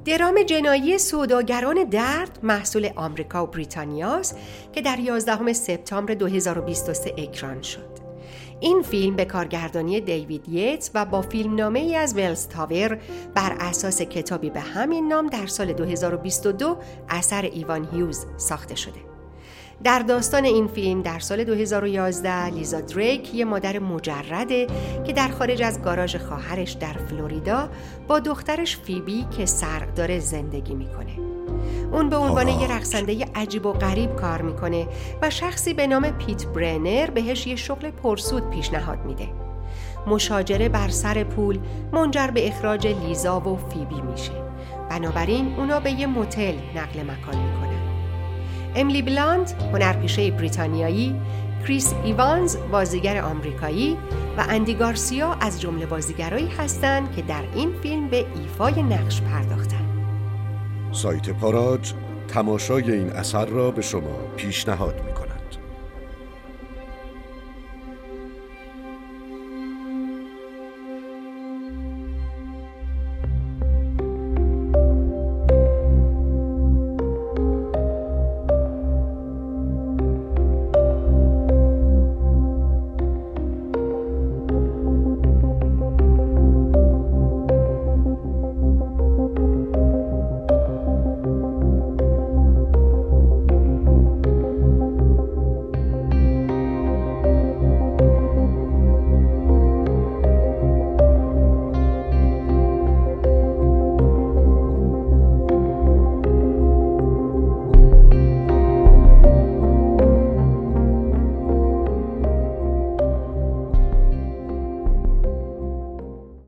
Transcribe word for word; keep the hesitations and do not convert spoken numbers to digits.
درام جنایی سوداگران درد محصول آمریکا و بریتانیاست که در یازدهم سپتامبر دو هزار و بیست و سه اکران شد. این فیلم به کارگردانی دیوید ییتس و با فیلمنامه ای از ولز تاور بر اساس کتابی به همین نام در سال دو هزار و بیست و دو اثر ایوان هیوز ساخته شده. در داستان این فیلم در سال دو هزار و یازده لیزا دریک یه مادر مجرده که در خارج از گاراژ خواهرش در فلوریدا با دخترش فیبی که سر داره زندگی میکنه. اون به عنوان یه رقصنده عجیب و غریب کار میکنه و شخصی به نام پیت برنر بهش یه شغل پرسود پیشنهاد میده. مشاجره بر سر پول منجر به اخراج لیزا و فیبی میشه. بنابراین اونا به یه موتل نقل مکان میکنن. امیلی بلانت هنرپیشه بریتانیایی، کریس ایوانز بازیگر آمریکایی و اندی گارسیا از جمله بازیگرایی هستند که در این فیلم به ایفای نقش پرداختند. سایت پاراج تماشای این اثر را به شما پیشنهاد می‌کند.